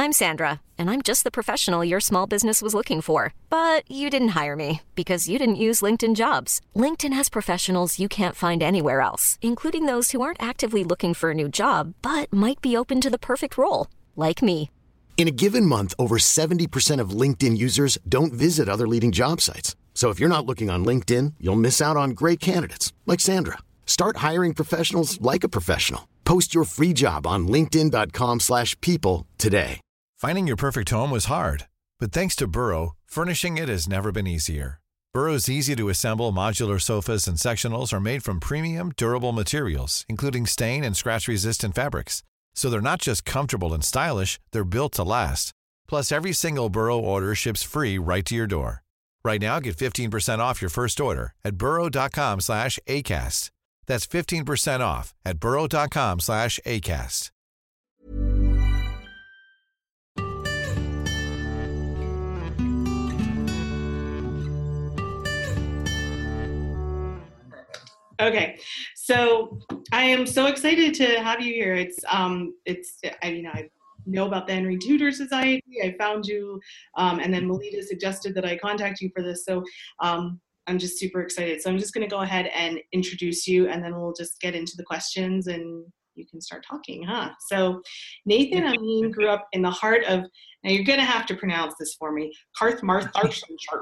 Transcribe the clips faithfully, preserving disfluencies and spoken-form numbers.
I'm Sandra, and I'm just the professional your small business was looking for. But you didn't hire me because you didn't use LinkedIn Jobs. LinkedIn has professionals you can't find anywhere else, including those who aren't actively looking for a new job, but might be open to the perfect role, like me. In a given month, over seventy percent of LinkedIn users don't visit other leading job sites. So if you're not looking on LinkedIn, you'll miss out on great candidates like Sandra. Start hiring professionals like a professional. Post your free job on linkedin dot com slash people today. Finding your perfect home was hard, but thanks to Burrow, furnishing it has never been easier. Burrow's easy-to-assemble modular sofas and sectionals are made from premium, durable materials, including stain and scratch-resistant fabrics. So they're not just comfortable and stylish, they're built to last. Plus, every single Burrow order ships free right to your door. Right now, get fifteen percent off your first order at burrow dot com slash ACAST. That's fifteen percent off at burrow dot com slash ACAST. Okay, so I am so excited to have you here. It's um, it's I mean I know about the Henry Tudor Society. I found you, um, and then Melita suggested that I contact you for this. So um, I'm just super excited. So I'm just going to go ahead and introduce you, and then we'll just get into the questions, and you can start talking, huh? So Nathan Amin grew up in the heart of. Now you're going to have to pronounce this for me. Carmarthenshire.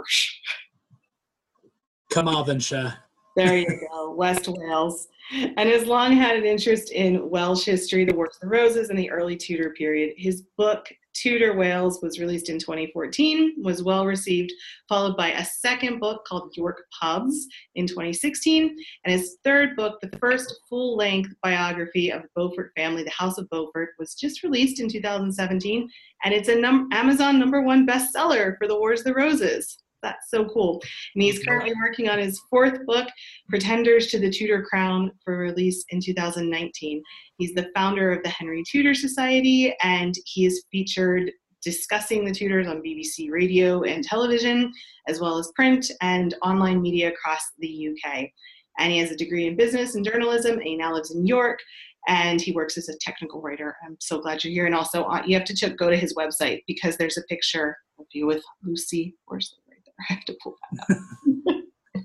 Carmarthenshire. There you go, West Wales. And has long had an interest in Welsh history, the Wars of the Roses, and the early Tudor period. His book, Tudor Wales, was released in twenty fourteen, was well received, followed by a second book called York Pubs in twenty sixteen, and his third book, the first full-length biography of the Beaufort family, The House of Beaufort, was just released in two thousand seventeen, and it's a num- Amazon number one bestseller for the Wars of the Roses. That's so cool. And he's currently working on his fourth book, Pretenders to the Tudor Crown, for release in two thousand nineteen. He's the founder of the Henry Tudor Society, and he is featured discussing the Tudors on B B C radio and television, as well as print and online media across the U K. And he has a degree in business and journalism, and he now lives in York, and he works as a technical writer. I'm so glad you're here. And also, uh, you have to ch- go to his website, because there's a picture of you with Lucy Horsley. I have to pull that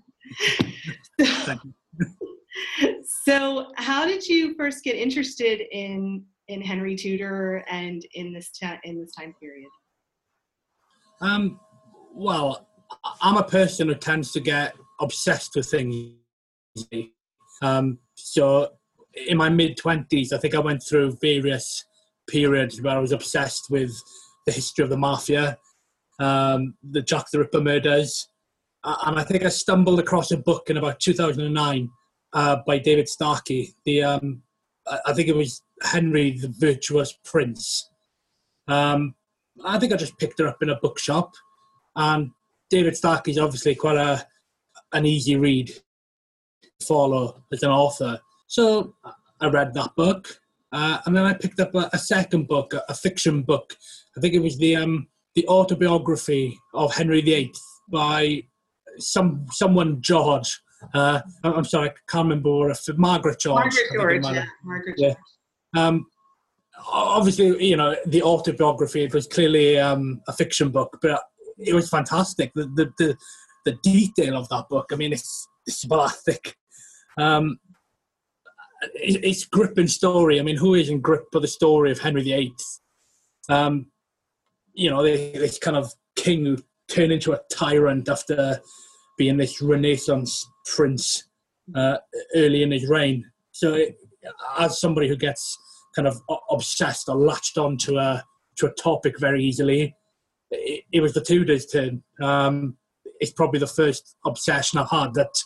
up. Thank you. So how did you first get interested in in Henry Tudor and in this ta- in this time period? Um, well, I'm a person who tends to get obsessed with things. Um, so in my mid-twenties, I think I went through various periods where I was obsessed with the history of the mafia, Um, the Jack the Ripper murders, uh, and I think I stumbled across a book in about two thousand nine uh, by David Starkey. The um, I think it was Henry the Virtuous Prince. Um, I think I just picked it up in a bookshop, and David Starkey's obviously quite a an easy read to follow as an author. So I read that book, uh, and then I picked up a, a second book, a, a fiction book. I think it was the um, the autobiography of Henry the Eighth by some someone George. Uh, I'm sorry, I can't remember if Margaret George. Margaret George, yeah. Margaret yeah. George. Um, obviously, you know, the autobiography, it was clearly um, a fiction book, but it was fantastic. The the the, the detail of that book, I mean, it's, it's about thick. Um, it, it's gripping story. I mean, who isn't gripped by the story of Henry the Eighth? Um, you know, this kind of king who turned into a tyrant after being this Renaissance prince uh, early in his reign. So it, as somebody who gets kind of obsessed or latched onto a to a topic very easily, it, it was the Tudors' turn. Um, it's probably the first obsession I've had that,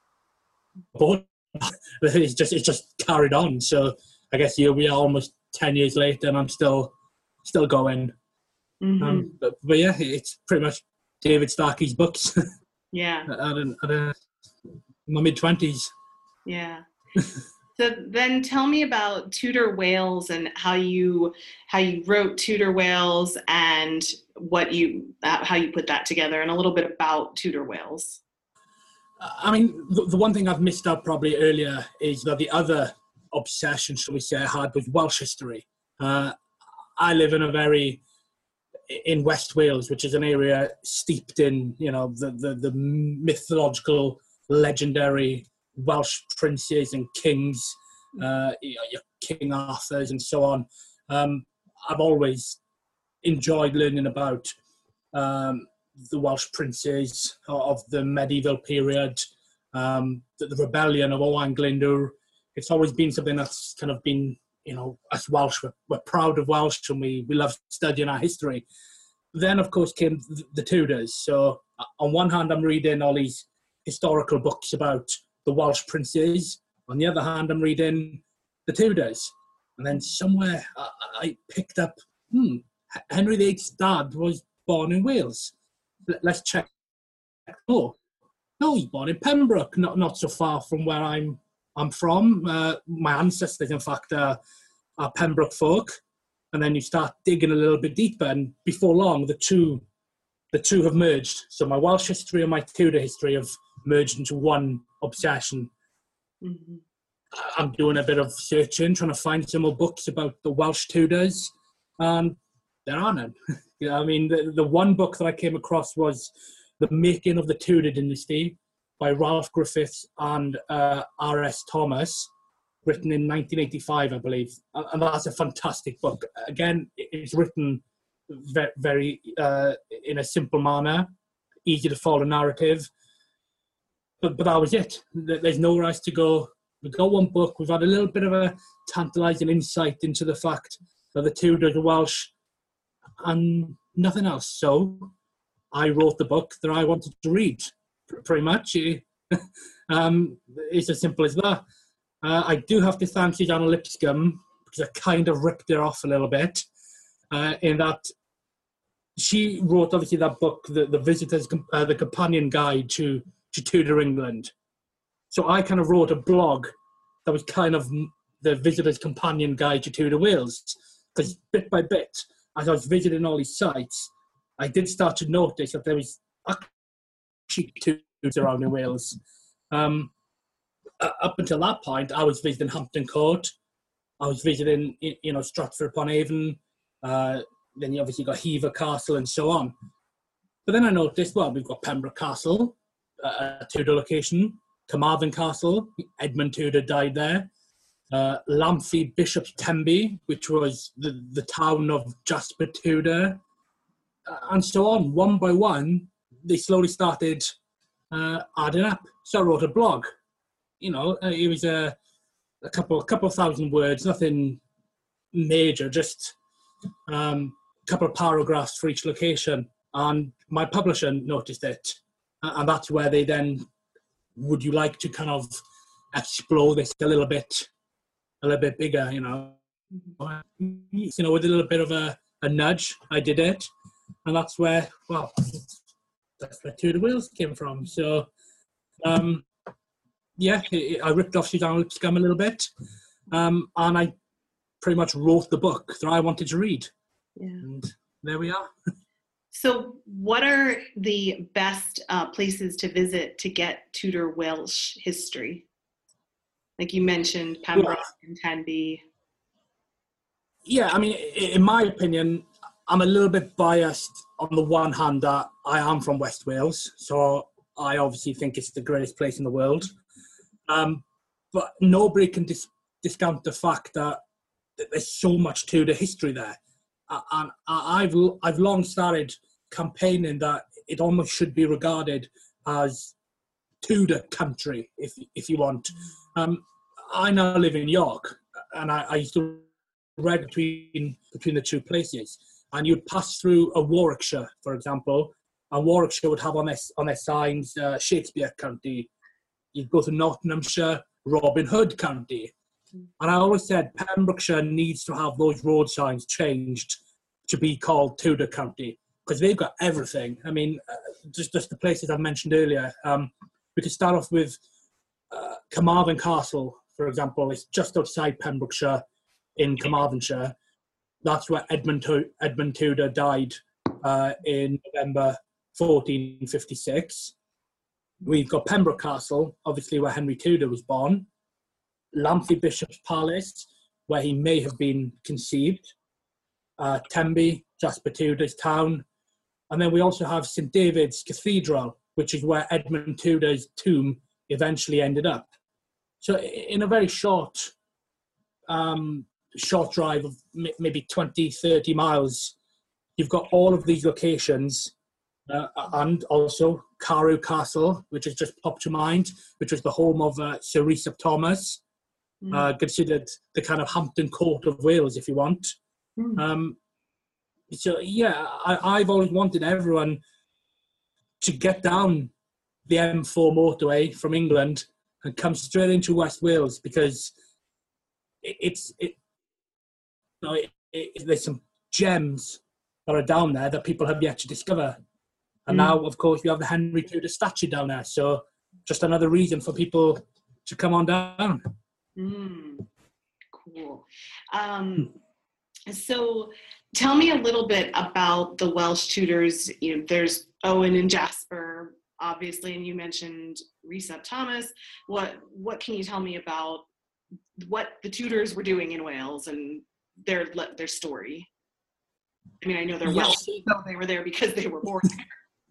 but it's just it's just carried on. So I guess here we are, almost ten years later, and I'm still still going. Mm-hmm. Um, but, but yeah, it's pretty much David Starkey's books. Yeah. at, at, at, at my mid twenties. Yeah. So then tell me about Tudor Wales and how you how you wrote Tudor Wales and what you uh, how you put that together, and a little bit about Tudor Wales. I mean, the, the one thing I've missed out probably earlier is that the other obsession, shall we say, I had with Welsh history. Uh, I live in a very in West Wales, which is an area steeped in, you know, the, the, the mythological, legendary Welsh princes and kings, uh, you know, your King Arthurs and so on. Um, I've always enjoyed learning about um, the Welsh princes of the medieval period, um, the, the rebellion of Owain Glyndwr. It's always been something that's kind of been, you know, us Welsh, we're, we're proud of Welsh and we, we love studying our history. Then, of course, came the, the Tudors. So on one hand, I'm reading all these historical books about the Welsh princes. On the other hand, I'm reading the Tudors. And then somewhere I, I picked up, hmm, Henry the Eighth's dad was born in Wales. Let's check. Oh, no, he's born in Pembroke, not not so far from where I'm I'm from. Uh, my ancestors, in fact, are, are Pembroke folk. And then you start digging a little bit deeper, and before long, the two the two have merged. So my Welsh history and my Tudor history have merged into one obsession. Mm-hmm. I'm doing a bit of searching, trying to find some more books about the Welsh Tudors, and there are none. You know, I mean, the, the one book that I came across was The Making of the Tudor Dynasty by Ralph Griffiths and uh, R S Thomas, written in nineteen eighty-five, I believe. And that's a fantastic book. Again, it's written very, very uh, in a simple manner, easy to follow narrative. But, but that was it. There's nowhere else to go. We've got one book. We've had a little bit of a tantalising insight into the fact that the Tudors are Welsh and nothing else. So I wrote the book that I wanted to read, pretty much. um, it's as simple as that. Uh, I do have to thank Susanna Lipscomb because I kind of ripped her off a little bit uh, in that she wrote, obviously, that book, the, the Visitor's, uh, the Companion Guide to, to Tudor England. So I kind of wrote a blog that was kind of the Visitor's Companion Guide to Tudor Wales, because bit by bit, as I was visiting all these sites, I did start to notice that there was actually Tudors around in Wales. Um, up until that point, I was visiting Hampton Court, I was visiting, you know, Stratford-upon-Avon, uh, then you obviously got Hever Castle and so on. But then I noticed, well, we've got Pembroke Castle, uh, a Tudor location, Carmarthen Castle, Edmund Tudor died there, uh, Lamphey Bishop's Tenby, which was the, the town of Jasper Tudor, uh, and so on. One by one, they slowly started uh, adding up. So I wrote a blog. You know, uh, it was a, a couple a couple of thousand words, nothing major, just um, a couple of paragraphs for each location. And my publisher noticed it, and that's where they then, would you like to kind of explore this a little bit, a little bit bigger, you know? You know, with a little bit of a, a nudge, I did it. And that's where, well, that's where Tudor Wales came from. So, um, yeah, I ripped off Susanna Lipscomb a little bit. Um, and I pretty much wrote the book that I wanted to read. Yeah. And there we are. So what are the best uh, places to visit to get Tudor Welsh history? Like you mentioned, Pembroke well, and Tenby. Yeah, I mean, in my opinion, I'm a little bit biased on the one hand that I am from West Wales, so I obviously think it's the greatest place in the world. Um, but nobody can dis- discount the fact that there's so much Tudor history there. And I've I've long started campaigning that it almost should be regarded as Tudor country, if if you want. Um, I now live in York, and I, I used to read between between the two places. And you'd pass through a Warwickshire, for example, and Warwickshire would have on their on their signs uh, Shakespeare County. You'd go to Nottinghamshire, Robin Hood County. And I always said Pembrokeshire needs to have those road signs changed to be called Tudor County, because they've got everything. I mean, uh, just, just the places I've mentioned earlier. Um, we could start off with uh, Carmarthen Castle, for example. It's just outside Pembrokeshire in Carmarthenshire. That's where Edmund, Edmund Tudor died uh, in November fourteen fifty-six. We've got Pembroke Castle, obviously where Henry Tudor was born. Lamphey Bishop's Palace, where he may have been conceived. Uh, Tenby, Jasper Tudor's town. And then we also have Saint David's Cathedral, which is where Edmund Tudor's tomb eventually ended up. So in a very short, um, short drive of maybe twenty, thirty miles, you've got all of these locations, uh, and also Carew Castle, which has just popped to mind, which was the home of uh, Sir Rhys ap Thomas, mm. uh, considered the kind of Hampton Court of Wales, if you want. Mm. Um, so, yeah, I, I've always wanted everyone to get down the M four motorway from England and come straight into West Wales, because it, it's it, you know, it, it, there's some gems that are down there that people have yet to discover. And mm. now, of course, we have the Henry Tudor statue down there. So just another reason for people to come on down. Mm. Cool. Um, so tell me a little bit about the Welsh Tudors. You know, there's Owen and Jasper, obviously, and you mentioned Rhys ap Thomas. What what can you tell me about what the Tudors were doing in Wales and their their story? I mean, I know they're yes. Welsh, so they were there because they were born there.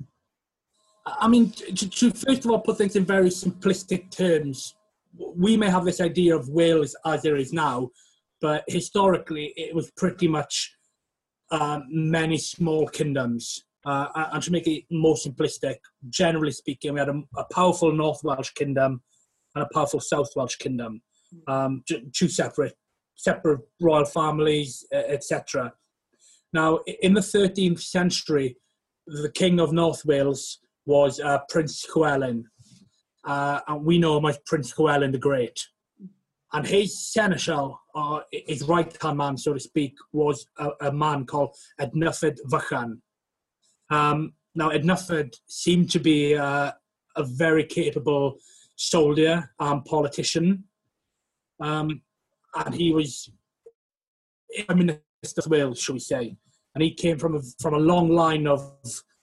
I mean, to, to first of all put things in very simplistic terms, we may have this idea of Wales as there is now, but historically it was pretty much um, many small kingdoms. Uh, and to make it more simplistic, generally speaking, we had a, a powerful North Welsh kingdom and a powerful South Welsh kingdom, um, two separate, separate royal families, et cetera. Now, in the thirteenth century, the King of North Wales was uh, Prince Llywelyn, uh, and we know him as Prince Llywelyn the Great. And his seneschal, or his right-hand man, so to speak, was a, a man called Ednyffed Vychan. Um, now, Ednyffed seemed to be uh, a very capable soldier and politician, um, and he was Prime Minister of Wales, shall we say, and he came from a, from a long line of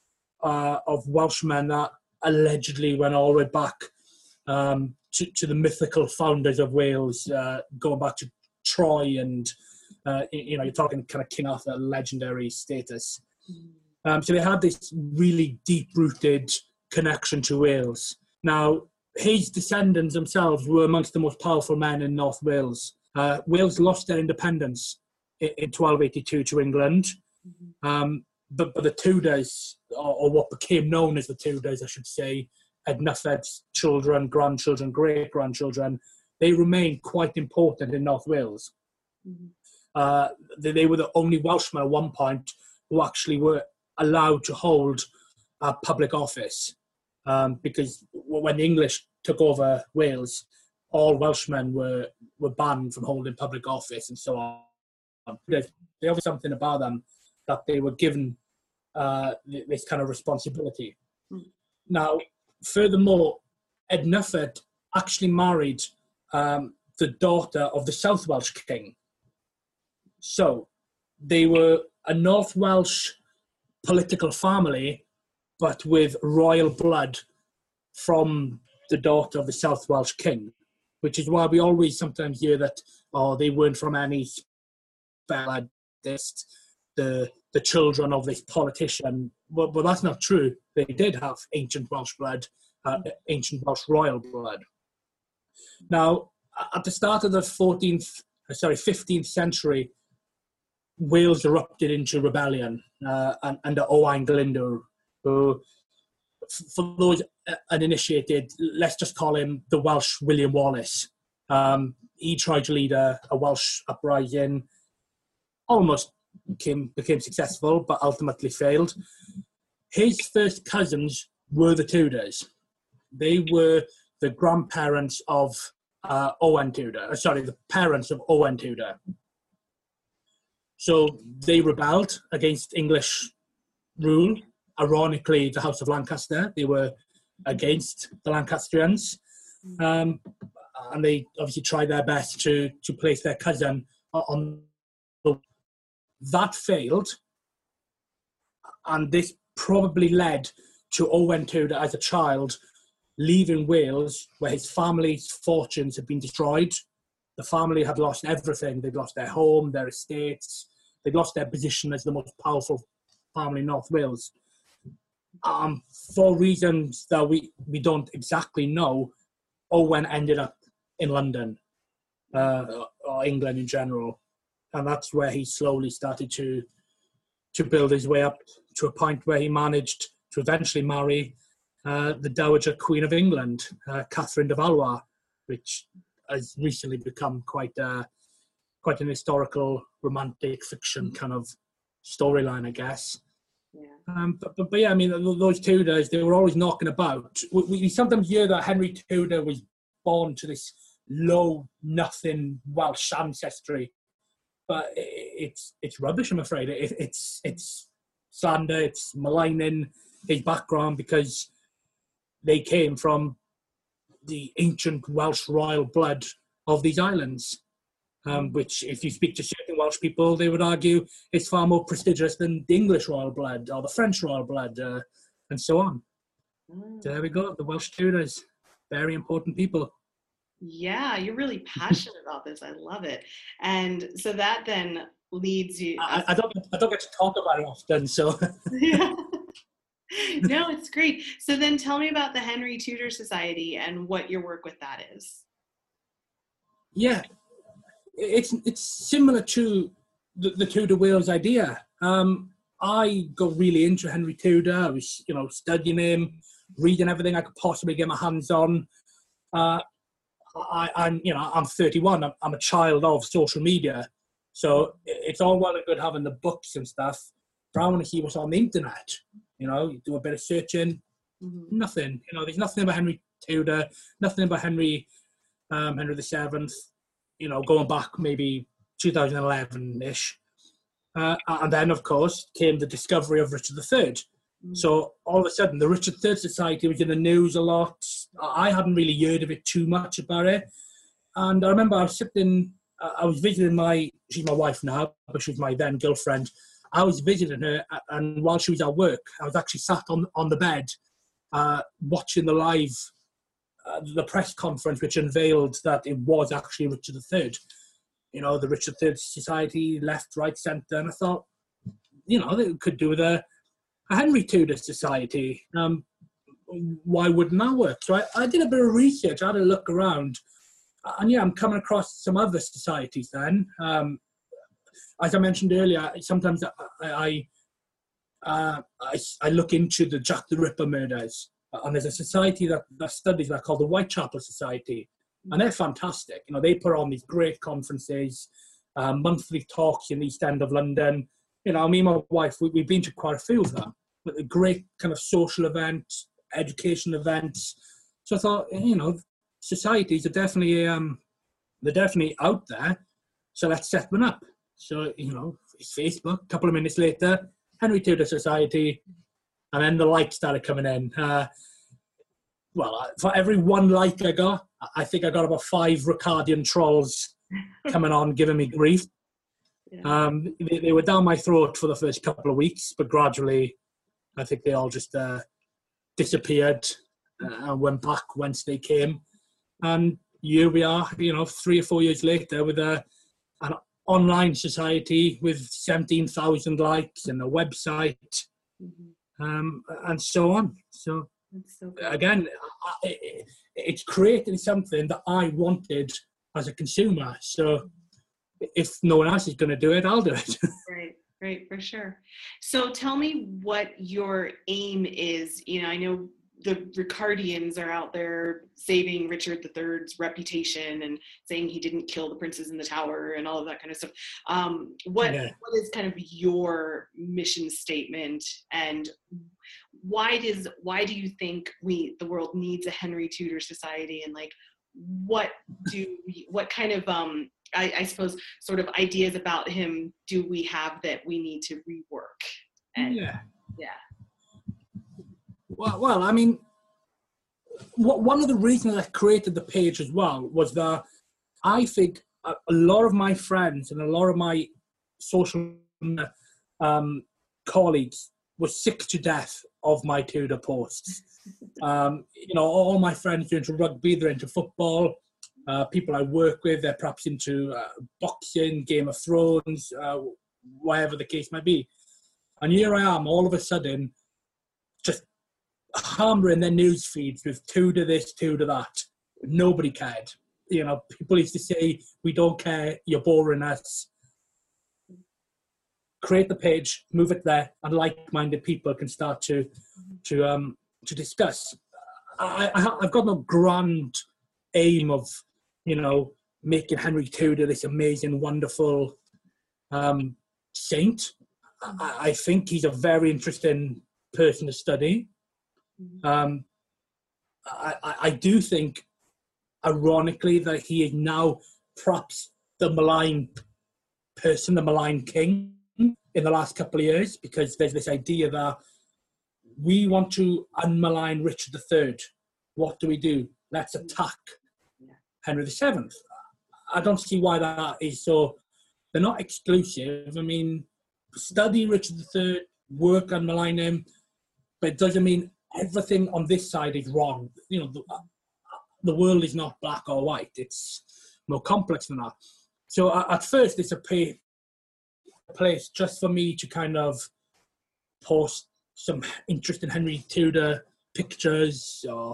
uh, of Welshmen that allegedly went all the way back um, to, to the mythical founders of Wales, uh, going back to Troy, and uh, you know, you're talking kind of King Arthur legendary status. Um, so they had this really deep-rooted connection to Wales. Now, his descendants themselves were amongst the most powerful men in North Wales. Uh, Wales lost their independence in, in twelve eighty-two to England, um, but, but the Tudors, or, or what became known as the Tudors, I should say, Ednyffed's children, grandchildren, great-grandchildren, they remained quite important in North Wales. Mm-hmm. Uh, they, they were the only Welshmen at one point who actually were allowed to hold a public office, um, because when the English took over Wales, all Welshmen were, were banned from holding public office and so on. There was something about them that they were given uh, this kind of responsibility. Mm. Now, furthermore, Ednyffed actually married um, the daughter of the South Welsh king. So they were a North Welsh political family, but with royal blood from the daughter of the South Welsh king, which is why we always sometimes hear that, oh, they weren't from any spell, this, the the children of this politician. Well, well, that's not true. They did have ancient Welsh blood, uh, ancient Welsh royal blood. Now, at the start of the fourteenth, sorry, fifteenth century, Wales erupted into rebellion uh, under Owain Glyndwr, who, for those uninitiated, let's just call him the Welsh William Wallace. Um, he tried to lead a, a Welsh uprising, almost became, became successful, but ultimately failed. His first cousins were the Tudors. They were the grandparents of uh, Owen Tudor, sorry, the parents of Owen Tudor. So they rebelled against English rule. Ironically, the House of Lancaster, they were against the Lancastrians. Um, and they obviously tried their best to, to place their cousin on the... That failed. And this probably led to Owen Tudor as a child leaving Wales, where his family's fortunes had been destroyed. The family had lost everything. They'd lost their home, their estates, they lost their position as the most powerful family in North Wales. Um, for reasons that we, we don't exactly know, Owen ended up in London, uh, or England in general. And that's where he slowly started to to build his way up to a point where he managed to eventually marry uh, the Dowager Queen of England, uh, Catherine de Valois, which has recently become quite uh, quite an historical, romantic fiction kind of storyline, I guess. Yeah. Um, but, but, but yeah, I mean, those Tudors, they were always knocking about. We, we sometimes hear that Henry Tudor was born to this low, nothing Welsh ancestry. But it's it's rubbish, I'm afraid. It, it's it's slander, it's maligning his background, because they came from the ancient Welsh royal blood of these islands, um, which, if you speak to certain Welsh people, they would argue is far more prestigious than the English royal blood or the French royal blood, uh, and so on. Mm. So there we go, the Welsh Tudors, very important people. Yeah, you're really passionate about this. I love it. And so that then leads you. I, I don't. I don't get to talk about it often, so. Yeah. No, it's great. So then, tell me about the Henry Tudor Society and what your work with that is. Yeah, it's it's similar to the, the Tudor Wales idea. Um, I got really into Henry Tudor. I was, you know, studying him, reading everything I could possibly get my hands on. Uh, I, I'm, you know, I'm thirty-one. I'm, I'm a child of social media, so it's all well and good having the books and stuff. But I want to see what's on the internet. You know, you do a bit of searching. Mm-hmm. Nothing. You know, there's nothing about Henry Tudor. Nothing about Henry, um, Henry the Seventh. You know, going back maybe two thousand eleven ish, uh, and then of course came the discovery of Richard the Third. Mm-hmm. So all of a sudden, the Richard the Third Society was in the news a lot. I hadn't really heard of it too much about it. And I remember I was sitting, I was visiting my, she's my wife now, but she was my then girlfriend. I was visiting her, and while she was at work, I was actually sat on, on the bed uh, watching the live, uh, the press conference which unveiled that it was actually Richard the Third. You know, the Richard the Third Society, left, right, centre. And I thought, you know, they could do with a, a Henry Tudor Society. Um, why wouldn't that work? So I, I did a bit of research. I had a look around, and yeah, I'm coming across some other societies then. Um, as I mentioned earlier, sometimes I I, uh, I I look into the Jack the Ripper murders, and there's a society that, that studies that called the Whitechapel Society, and they're fantastic. You know, they put on these great conferences, uh, monthly talks in the East End of London. You know, me and my wife, we, we've been to quite a few of them, but a great kind of social events, education events. So I thought, you know, societies are definitely um, they're definitely out there. So let's set one up. So, you know, it's Facebook. A couple of minutes later, Henry Tudor Society, and then the likes started coming in. Uh, well, for every one like I got, I think I got about five Ricardian trolls coming on, giving me grief. Yeah. Um, they, they were down my throat for the first couple of weeks, but gradually, I think they all just uh, disappeared uh, and went back whence they came. And here we are, you know, three or four years later with a an online society with seventeen thousand likes and a website, mm-hmm. um, and so on. So, so again, I, it's creating something that I wanted as a consumer. So if no one else is going to do it, I'll do it. Right, right, for sure. So tell me what your aim is. You know, I know the Ricardians are out there saving Richard the Third's reputation and saying he didn't kill the princes in the tower and all of that kind of stuff. Um, what yeah. what is kind of your mission statement, and why does why do you think we the world needs a Henry Tudor Society, and like what do we, what kind of um I, I suppose sort of ideas about him do we have that we need to rework? And yeah, yeah. Well, well, I mean, one of the reasons I created the page as well was that I think a, a lot of my friends and a lot of my social um, colleagues were sick to death of my Tudor posts. Um, you know, all my friends are into rugby, they're into football. Uh, people I work with, they're perhaps into uh, boxing, Game of Thrones, uh, whatever the case might be. And here I am, all of a sudden, just hammering their news feeds with Tudor this, Tudor that. Nobody cared. You know, people used to say, we don't care, you're boring us. Create the page, move it there, and like-minded people can start to to um to discuss. I, I I've got no grand aim of, you know, making Henry Tudor this amazing, wonderful um, saint. I, I think he's a very interesting person to study. Um, I, I, I do think, ironically, that he is now perhaps the maligned person, the maligned king in the last couple of years, because there's this idea that we want to unmalign Richard the Third. What do we do? Let's attack Henry the Seventh. I don't see why that is so. They're not exclusive. I mean, study Richard the Third, work and malign him, but it doesn't mean everything on this side is wrong. You know, the, the world is not black or white. It's more complex than that. So uh, at first, it's a pay, place just for me to kind of post some interesting Henry Tudor pictures. Or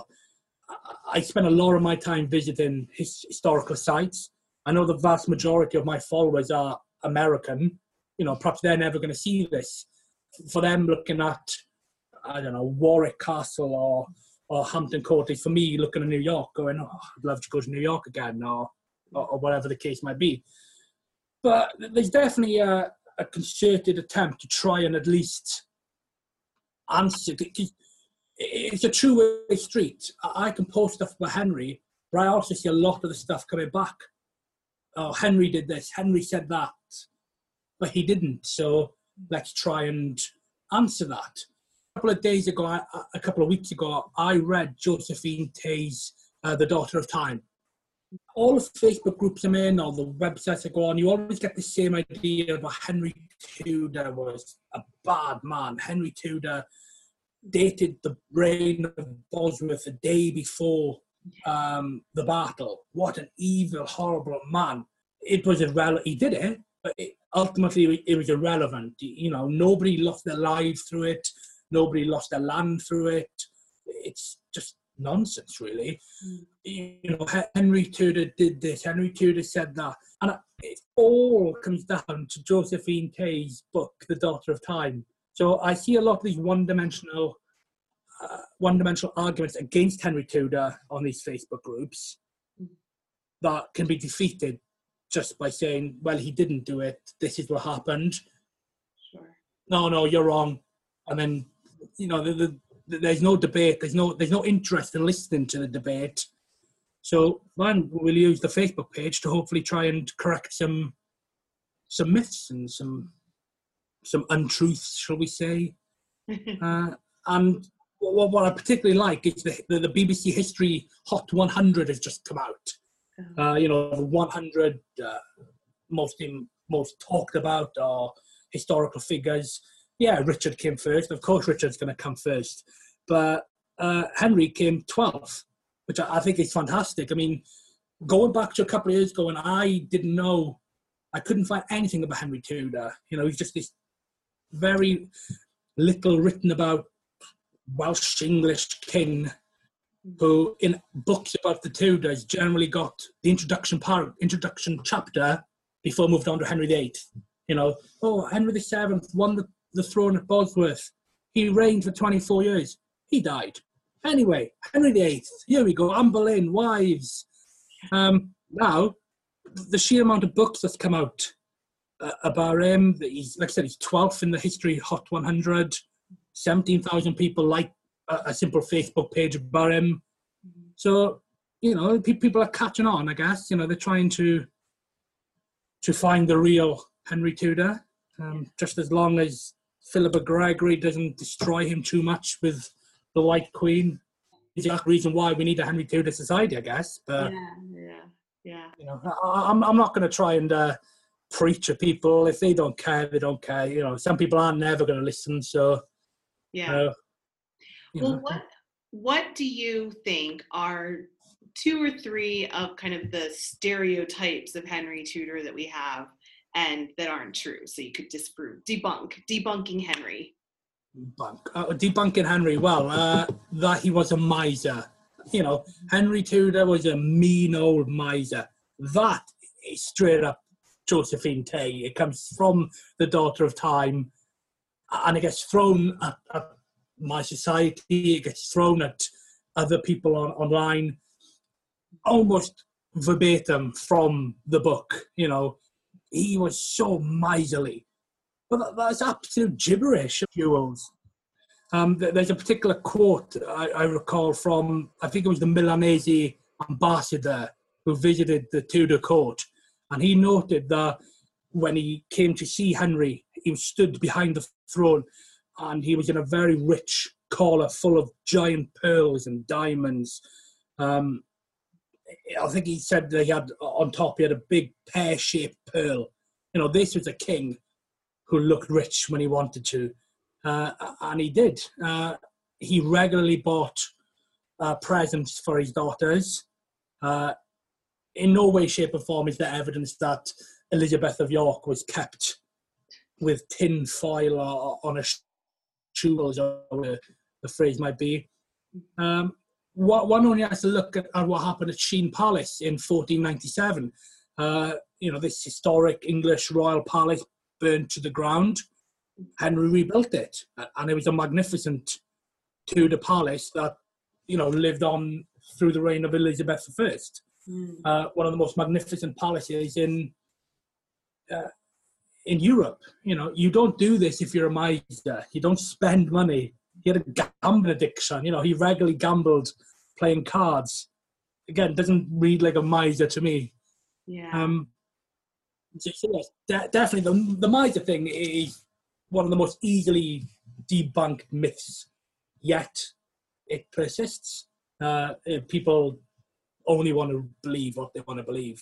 I spend a lot of my time visiting his historical sites. I know the vast majority of my followers are American. You know, perhaps they're never going to see this. For them, looking at, I don't know, Warwick Castle or or Hampton Court is, for me, looking at New York, going, oh, I'd love to go to New York again, or or, or whatever the case might be. But there's definitely a, a concerted attempt to try and at least answer. It's a two-way street. I can post stuff about Henry, but I also see a lot of the stuff coming back. Oh, Henry did this, Henry said that, but he didn't. So let's try and answer that. A couple of days ago, a couple of weeks ago, I read Josephine Tay's uh, The Daughter of Time. All the Facebook groups I'm in, all the websites I go on, you always get the same idea about Henry Tudor was a bad man. Henry Tudor dated the reign of Bosworth the day before um, the battle. What an evil, horrible man. It was irrelevant. He did it, but it, ultimately it was irrelevant. You know, nobody lost their lives through it. Nobody lost their land through it. It's just nonsense, really. Mm. You know, Henry Tudor did this. Henry Tudor said that. And it all comes down to Josephine Tay's book, The Daughter of Time. So I see a lot of these one-dimensional uh, one-dimensional arguments against Henry Tudor on these Facebook groups that can be defeated just by saying, well, he didn't do it. This is what happened. Sure. No, no, you're wrong. And then, you know, the, the, there's no debate. There's no there's no interest in listening to the debate. So, man, we'll use the Facebook page to hopefully try and correct some some myths and some some untruths, shall we say. uh, and what, what I particularly like is the, the, the B B C History Hot one hundred has just come out. Uh, you know, the one hundred uh, most in, most talked about or historical figures. Yeah, Richard came first. Of course, Richard's going to come first. But uh, Henry came twelfth, which I, I think is fantastic. I mean, going back to a couple of years ago when I didn't know, I couldn't find anything about Henry Tudor. You know, he's just this very little written about Welsh English king who, in books about the Tudors, generally got the introduction part, introduction chapter before moved on to Henry the Eighth. You know, oh, Henry the Seventh won the, the throne at Bosworth. He reigned for twenty-four years. He died. Anyway, Henry the Eighth, here we go, Anne Boleyn, wives. Um, now, the sheer amount of books that's come out uh, about him, he's, like I said, he's twelfth in the History Hot one hundred, seventeen thousand people like a, a simple Facebook page about him. So, you know, pe- people are catching on, I guess. You know, they're trying to to find the real Henry Tudor, um, just as long as Philippa Gregory doesn't destroy him too much with the White Queen. Is the reason why we need a Henry Tudor society, I guess. But, yeah, yeah, yeah. You know, I, I'm I'm not going to try and uh, preach to people. If they don't care, they don't care. You know, some people are never going to listen. So, yeah. Uh, well, know. what what do you think are two or three of kind of the stereotypes of Henry Tudor that we have? and that aren't true. So you could disprove, debunk, debunking Henry. Debunk. Uh, debunking Henry, well, uh, that he was a miser. You know, Henry Tudor was a mean old miser. That is straight up Josephine Tay. It comes from The Daughter of Time, and it gets thrown at, at my society, it gets thrown at other people on, online, almost verbatim from the book. You know, he was so miserly. But that, that's absolute gibberish, Jewels. Um, there's a particular quote I, I recall from, I think it was the Milanese ambassador who visited the Tudor court, and he noted that when he came to see Henry, he was stood behind the throne, and he was in a very rich collar full of giant pearls and diamonds. Um, I think he said that he had, on top, he had a big pear-shaped pearl. You know, this was a king who looked rich when he wanted to. Uh, and he did. Uh, he regularly bought uh, presents for his daughters. Uh, in no way, shape or form is there evidence that Elizabeth of York was kept with tin foil or, on a shoe, as the, the phrase might be. Um, what, one only has to look at, at what happened at Sheen Palace in fourteen ninety-seven. Uh, you know, this historic English royal palace burned to the ground. Henry rebuilt it, and it was a magnificent Tudor palace that, you know, lived on through the reign of Elizabeth the First. Mm. Uh, one of the most magnificent palaces in uh, in Europe. You know, you don't do this if you're a miser. You don't spend money. He had a gambling addiction. You know, he regularly gambled playing cards. Again, doesn't read like a miser to me. Yeah. Um. So yes, de- definitely the the miser thing is one of the most easily debunked myths, yet it persists. Uh, people only want to believe what they want to believe.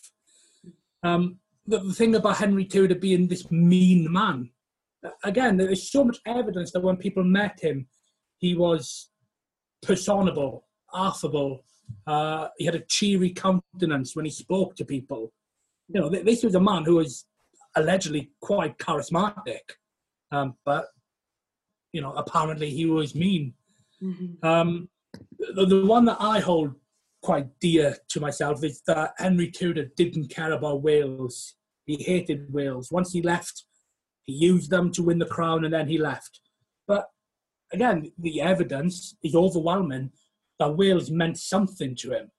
Um, the, the thing about Henry Tudor being this mean man, again, there is so much evidence that when people met him, he was personable, affable. Uh, he had a cheery countenance when he spoke to people. You know, th- this was a man who was allegedly quite charismatic. Um, but, you know, apparently he was mean. Mm-hmm. Um, the, the one that I hold quite dear to myself is that Henry Tudor didn't care about Wales. He hated Wales. Once he left, he used them to win the crown, and then he left. But, again, the evidence is overwhelming that Wales meant something to him.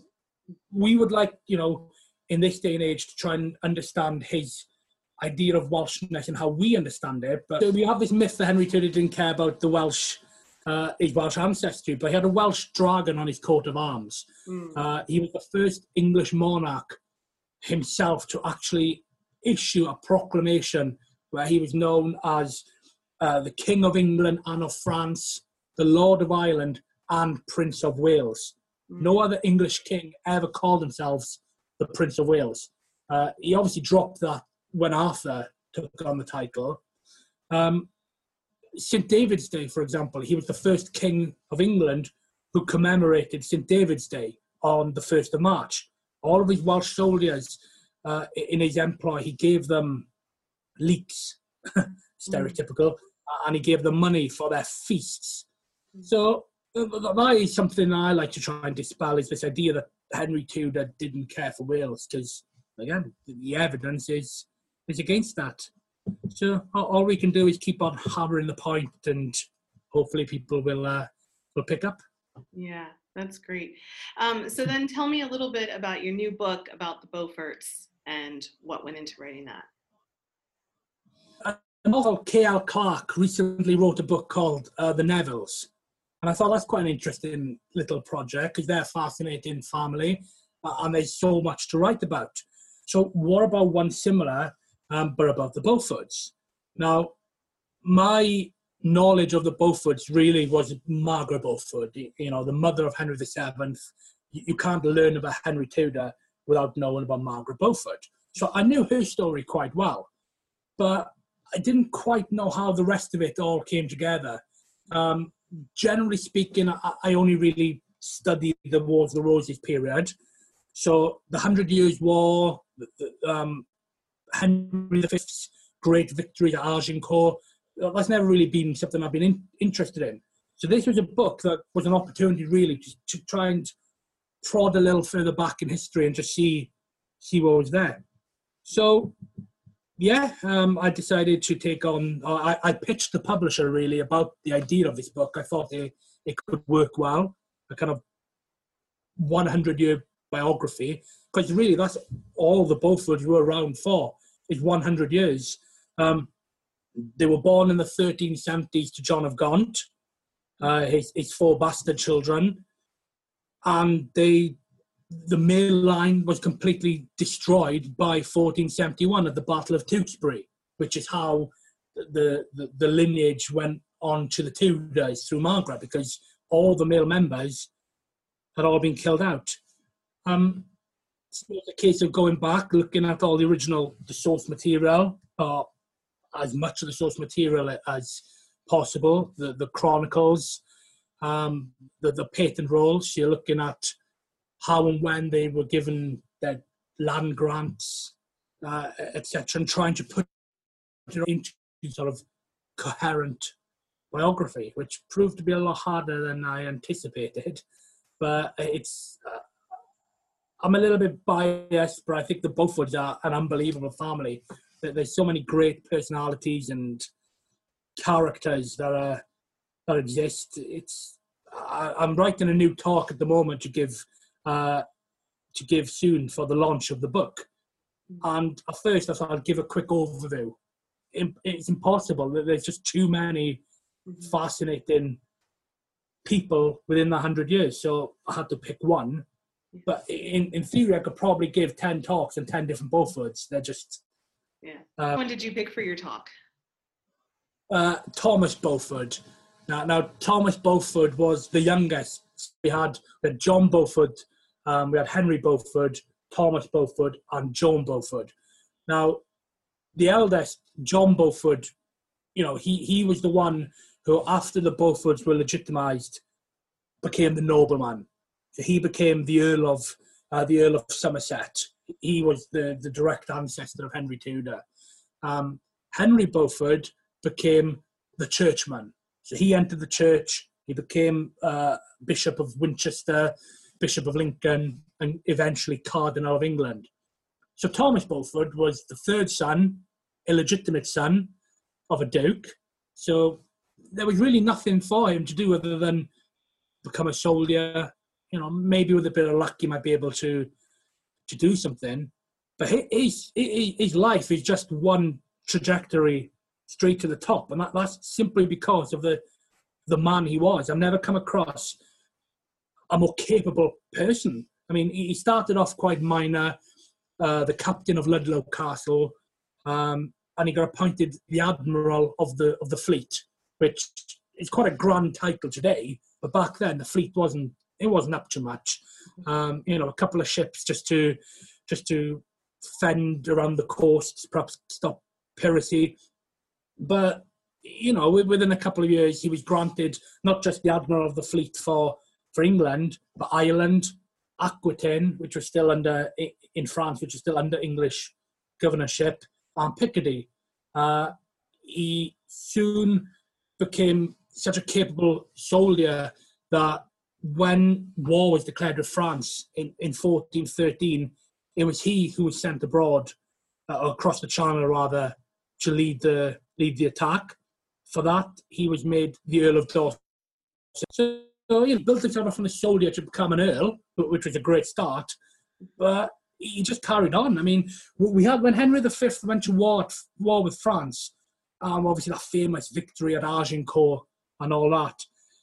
We would like, you know, in this day and age, to try and understand his idea of Welshness and how we understand it. But we have this myth that Henry Tudor didn't care about the Welsh, uh, his Welsh ancestry, but he had a Welsh dragon on his coat of arms. Mm. Uh, he was the first English monarch himself to actually issue a proclamation where he was known as uh, the King of England and of France, the Lord of Ireland, and Prince of Wales. Mm. No other English king ever called themselves the Prince of Wales. Uh, he obviously dropped that when Arthur took on the title. Um, Saint David's Day, for example, he was the first king of England who commemorated Saint David's Day on the first of March. All of his Welsh soldiers uh, in his employ, he gave them leeks, stereotypical, mm. and he gave them money for their feasts. So that is something I like to try and dispel, is this idea that Henry Tudor didn't care for Wales, because, again, the evidence is is against that. So all we can do is keep on hammering the point, and hopefully people will uh, will pick up. Yeah, that's great. Um, so then tell me a little bit about your new book about the Beauforts and what went into writing that. And also, K L Clark recently wrote a book called uh, The Nevilles. And I thought that's quite an interesting little project, because they're a fascinating family uh, and there's so much to write about. So what about one similar, um, but about the Beauforts? Now, my knowledge of the Beauforts really was Margaret Beaufort, you know, the mother of Henry the Seventh. You, you can't learn about Henry Tudor without knowing about Margaret Beaufort. So I knew her story quite well, but I didn't quite know how the rest of it all came together. Um, generally speaking, I, I only really studied the Wars of the Roses period. So the Hundred Years' War, the, the, um, Henry the Fifth's great victory at Agincourt. That's never really been something I've been in, interested in. So this was a book that was an opportunity really to, to try and prod a little further back in history and just see see what was there. So, yeah, um, I decided to take on, uh, I, I pitched the publisher really about the idea of this book. I thought it, it could work well, a kind of hundred year biography, because really that's all the Beauforts were around for, is one hundred years. Um, they were born in the thirteen seventies to John of Gaunt, uh, his, his four bastard children, and they the male line was completely destroyed by fourteen seventy-one at the Battle of Tewkesbury, which is how the, the, the lineage went on to the Tudors through Margaret, because all the male members had all been killed out. Um, so it's a case of going back, looking at all the original, the source material, or as much of the source material as possible, the, the chronicles, um, the, the patent rolls. You're looking at how and when they were given their land grants, uh, et cetera, and trying to put it into sort of coherent biography, which proved to be a lot harder than I anticipated. But it's, uh, I'm a little bit biased, but I think the Beauforts are an unbelievable family. There's so many great personalities and characters that are that exist. It's I, I'm writing a new talk at the moment to give uh, to give soon for the launch of the book. And at first I thought I'd give a quick overview. It's impossible. There's just too many fascinating people within the hundred years. So I had to pick one. But in, in theory, I could probably give ten talks and ten different Beauforts. They're just... Yeah. Uh, when did you pick for your talk? Uh, Thomas Beaufort. Now, now, Thomas Beaufort was the youngest. We had, we had John Beaufort, um, we had Henry Beaufort, Thomas Beaufort, and Joan Beaufort. Now, the eldest, John Beaufort, you know, he, he was the one who, after the Beauforts were legitimised, became the nobleman. So he became the Earl of uh, the Earl of Somerset. He was the, the direct ancestor of Henry Tudor. Um, Henry Beaufort became the churchman. So he entered the church, he became uh, Bishop of Winchester, Bishop of Lincoln, and eventually Cardinal of England. So Thomas Beaufort was the third son, illegitimate son of a duke. So there was really nothing for him to do other than become a soldier. You know, maybe with a bit of luck he might be able to to do something. But his, his, his life is just one trajectory straight to the top. And that, that's simply because of the, the man he was. I've never come across a more capable person. I mean, he started off quite minor, uh, the captain of Ludlow Castle, um, and he got appointed the admiral of the of the fleet, which is quite a grand title today. But back then, the fleet wasn't it wasn't up to much. Um, you know, a couple of ships just to just to fend around the coasts, perhaps stop piracy. But you know, within a couple of years, he was granted not just the admiral of the fleet for for England, but Ireland, Aquitaine, which was still under in France, which was still under English governorship, and Picardy. Uh, he soon became such a capable soldier that when war was declared with France in, in fourteen thirteen, it was he who was sent abroad, uh, across the Channel rather, to lead the lead the attack. For that, he was made the Earl of Dorset. So, so he built himself up from a soldier to become an earl, which was a great start. But he just carried on. I mean, we had when Henry the Fifth went to war war with France, um, obviously that famous victory at Agincourt and all that.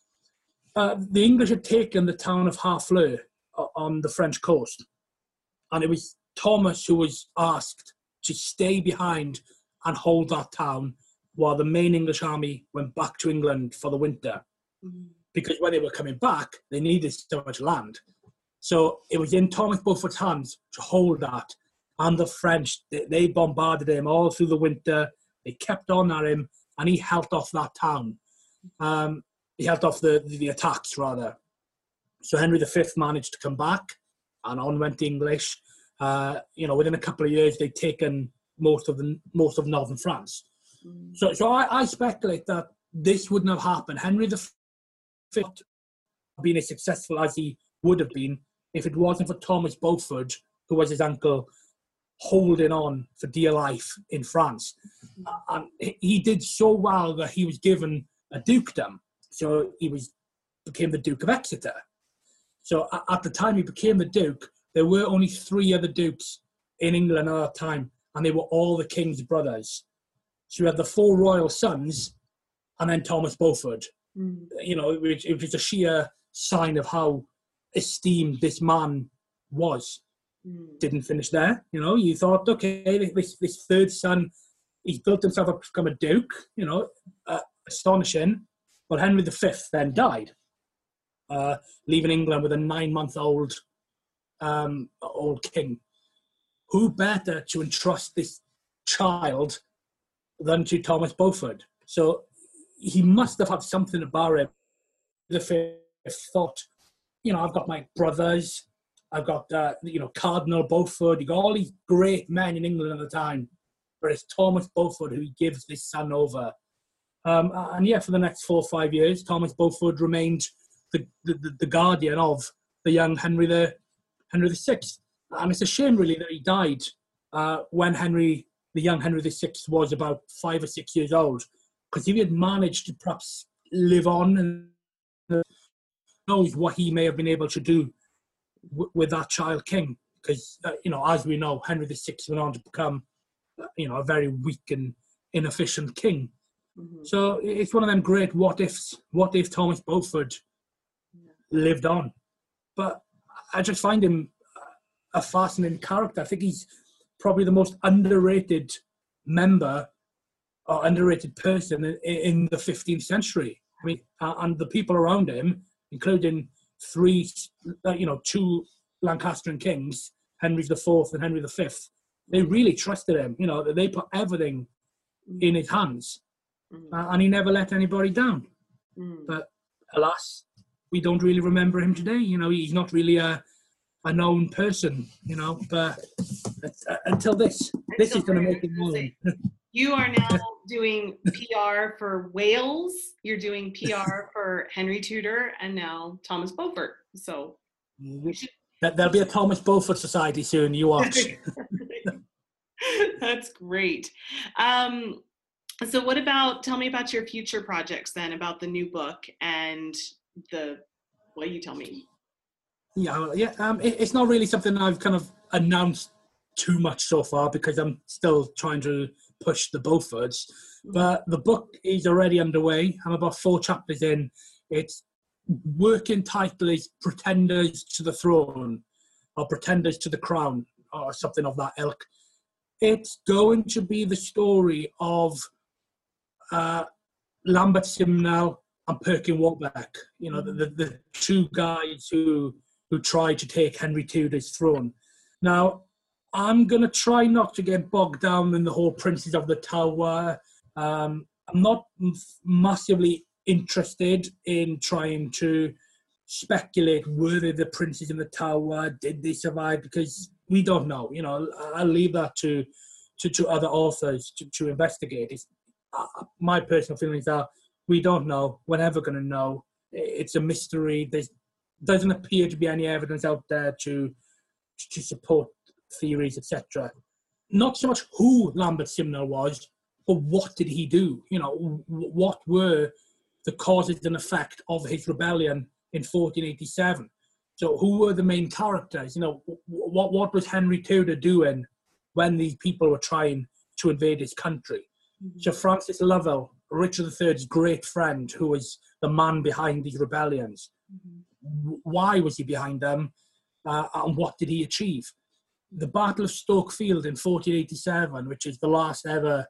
Uh, the English had taken the town of Harfleur on the French coast, and it was Thomas who was asked to stay behind and hold that town while the main English army went back to England for the winter. Mm-hmm. Because when they were coming back, they needed so much land. So it was in Thomas Beaufort's hands to hold that. And the French, they, they bombarded him all through the winter. They kept on at him, and he held off that town. Um, he held off the, the, the attacks, rather. So Henry the Fifth managed to come back, and on went the English. Uh, you know, within a couple of years, they'd taken most of the most of northern France. Mm. So, so I, I speculate that this wouldn't have happened. Henry the Fifth been as successful as he would have been if it wasn't for Thomas Beaufort, who was his uncle, holding on for dear life in France. And he did so well that he was given a dukedom. So he was became the Duke of Exeter. So at the time he became the Duke, there were only three other dukes in England at that time, and they were all the king's brothers. So you had the four royal sons, and then Thomas Beaufort. Mm. You know, it, it was a sheer sign of how esteemed this man was. Mm. Didn't finish there. You know, you thought, okay, this this third son, he's built himself up to become a duke. You know, uh, astonishing. But Henry the Fifth then died, uh, leaving England with a nine-month-old um, old king. Who better to entrust this child than to Thomas Beaufort? So he must have had something about him. The Fifth thought, you know, I've got my brothers, I've got, uh, you know, Cardinal Beaufort, you got all these great men in England at the time, but it's Thomas Beaufort who gives this son over. Um, and yeah, for the next four or five years, Thomas Beaufort remained the, the, the guardian of the young Henry the Henry the Sixth. And it's a shame, really, that he died uh, when Henry, the young Henry the Sixth, was about five or six years old. Because if he had managed to perhaps live on and knows what he may have been able to do w- with that child king. Because, uh, you know, as we know, Henry the Sixth went on to become, uh, you know, a very weak and inefficient king. Mm-hmm. So it's one of them great what-ifs. What if Thomas Beaufort yeah. lived on? But I just find him a fascinating character. I think he's probably the most underrated member or underrated person in, in the fifteenth century. I mean, uh, and the people around him, including three, uh, you know, two Lancastrian kings, Henry the Fourth and Henry the Fifth, they really trusted him. You know, they put everything in his hands, mm. uh, and he never let anybody down. Mm. But alas, we don't really remember him today. You know, he's not really a a known person, you know, but uh, until this, this is going to make it known. You are now doing P R for Wales, you're doing P R for Henry Tudor, and now Thomas Beaufort. So should... there'll be a Thomas Beaufort Society soon, you watch. That's great. Um, so what about, tell me about your future projects then, about the new book and the, well, you tell me. Yeah, yeah. Um, it, it's not really something I've kind of announced too much so far because I'm still trying to push the Beauforts. But the book is already underway. I'm about four chapters in. Its working title is Pretenders to the Throne or Pretenders to the Crown or something of that ilk. It's going to be the story of uh, Lambert Simnel and Perkin Warbeck. You know, the, the, the two guys who... who tried to take Henry Tudor's throne. Now, I'm going to try not to get bogged down in the whole Princes of the Tower. Um, I'm not m- massively interested in trying to speculate were they the princes in the Tower, did they survive, because we don't know. You know, I'll leave that to to, to other authors to, to investigate. It's, uh, my personal feelings are we don't know. We're never going to know. It's a mystery. There's doesn't appear to be any evidence out there to to support theories, et cetera. Not so much who Lambert Simnel was, but what did he do? You know, what were the causes and effect of his rebellion in fourteen eighty-seven? So who were the main characters? You know, what what was Henry Tudor doing when these people were trying to invade his country? Mm-hmm. So Francis Lovell, Richard the Third's great friend, who was the man behind these rebellions. Mm-hmm. Why was he behind them, uh, and what did he achieve? The Battle of Stoke Field in fourteen eighty-seven, which is the last ever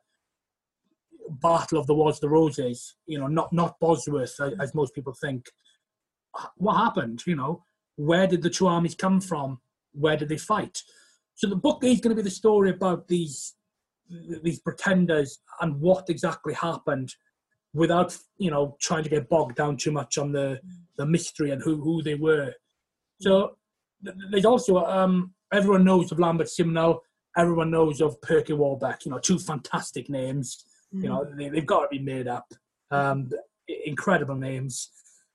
battle of the Wars of the Roses, you know, not not Bosworth, as, as most people think. What happened? You know, where did the two armies come from? Where did they fight? So the book is going to be the story about these these pretenders and what exactly happened, without, you know, trying to get bogged down too much on the, the mystery and who, who they were. So there's also, um, everyone knows of Lambert Simnel. everyone knows of Perky Warbeck. You know, two fantastic names. Mm. You know, they, they've got to be made up. Um, incredible names,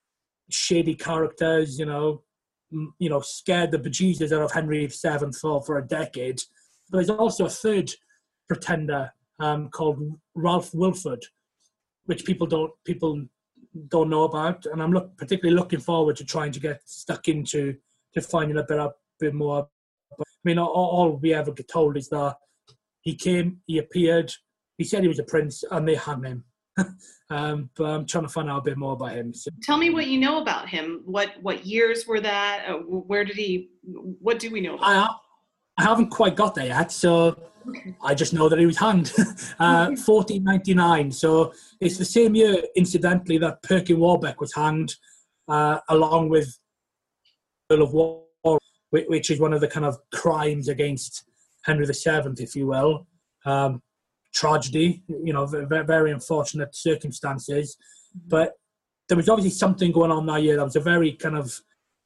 shady characters. You know, m- you know, scared the bejesus out of Henry the Seventh for for a decade. But there's also a third pretender um, called Ralph Wilford, which people don't people don't know about, and I'm look, particularly looking forward to trying to get stuck into to finding a bit a bit more. But, I mean, all, all we ever get told is that he came, he appeared, he said he was a prince, and they hung him. um, but I'm trying to find out a bit more about him. So. Tell me what you know about him. What what years were that? Uh, where did he? What do we know about I, him? I haven't quite got there yet, so. I just know that he was hanged, uh, fourteen ninety-nine. So it's the same year, incidentally, that Perky Warbeck was hanged, uh, along with Earl of War, which is one of the kind of crimes against Henry the Seventh, if you will. Um, tragedy, you know, very, very unfortunate circumstances. But there was obviously something going on that year. That was a very kind of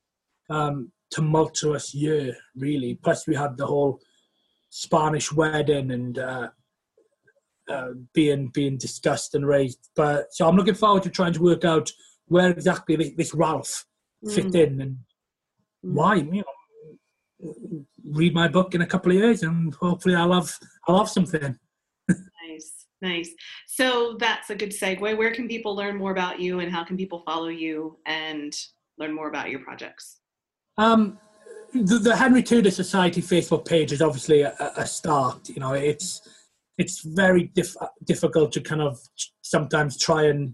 um, tumultuous year, really. Plus, we had the whole Spanish wedding and uh, uh, being being discussed and raised. But so I'm looking forward to trying to work out where exactly this, this Ralph fit mm. in and mm. why. You know, read my book in a couple of years and hopefully I'll have I'll have something. Nice, nice. So that's a good segue. Where can people learn more about you, and how can people follow you and learn more about your projects? Um. The, the Henry Tudor Society Facebook page is obviously a, a start. You know, it's it's very diff- difficult to kind of sometimes try and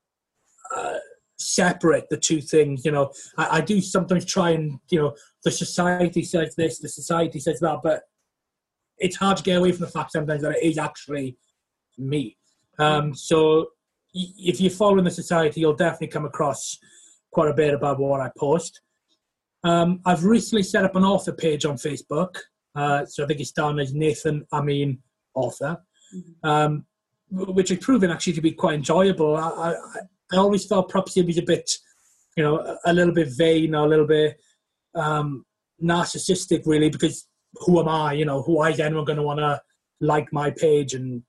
uh, separate the two things. You know, I, I do sometimes try and, you know, the society says this, the society says that, but it's hard to get away from the fact sometimes that it is actually me. Um, so if you're following the society, you'll definitely come across quite a bit about what I post. Um, I've recently set up an author page on Facebook, uh, so I think it's down as Nathan Amin Author, um, which has proven actually to be quite enjoyable. I, I, I always felt perhaps it was a bit, you know, a, a little bit vain or a little bit um, narcissistic, really, because who am I? You know, who is anyone going to want to like my page? And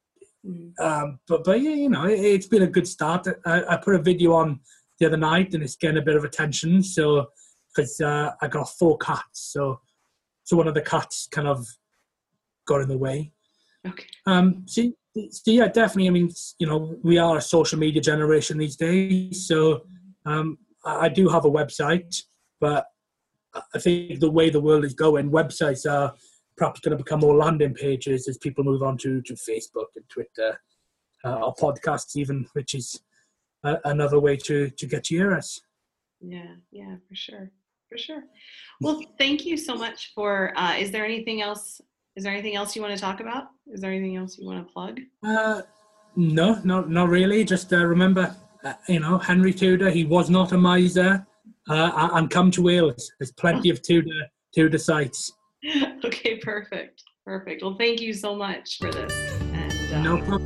um, but but yeah, you know, it, it's been a good start. I, I put a video on the other night, and it's getting a bit of attention. So. Because uh, I got four cats, so so one of the cats kind of got in the way. Okay. Um. So, so yeah, definitely. I mean, you know, we are a social media generation these days, so um, I do have a website, but I think the way the world is going, websites are perhaps going to become more landing pages as people move on to, to Facebook and Twitter, uh, or podcasts even, which is uh, another way to to get to hear us. Yeah. Yeah. For sure. For sure. Well, thank you so much for, uh, is there anything else, is there anything else you want to talk about? Is there anything else you want to plug? Uh, no, no, not really. Just uh, remember, uh, you know, Henry Tudor, he was not a miser, uh, and come to Wales. There's plenty of Tudor, Tudor sites. Okay, perfect. Perfect. Well, thank you so much for this. And, uh, no problem.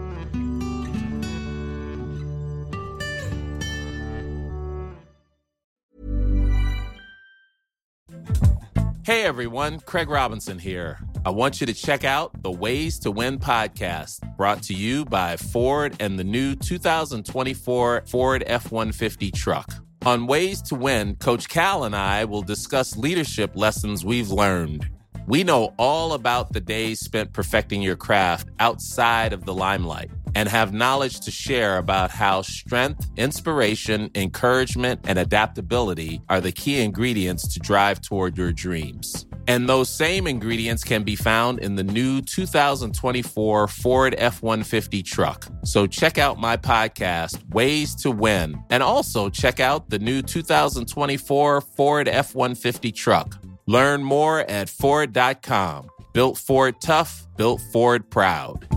Hey everyone, Craig Robinson here. I want you to check out the Ways to Win podcast, brought to you by Ford and the new two thousand twenty-four Ford F one fifty truck. On Ways to Win, Coach Cal and I will discuss leadership lessons we've learned. We know all about the days spent perfecting your craft outside of the limelight and have knowledge to share about how strength, inspiration, encouragement, and adaptability are the key ingredients to drive toward your dreams. And those same ingredients can be found in the new two thousand twenty-four Ford F one fifty truck. So check out my podcast, Ways to Win, and also check out the new two thousand twenty-four Ford F one fifty truck. Learn more at Ford dot com. Built Ford tough, built Ford proud.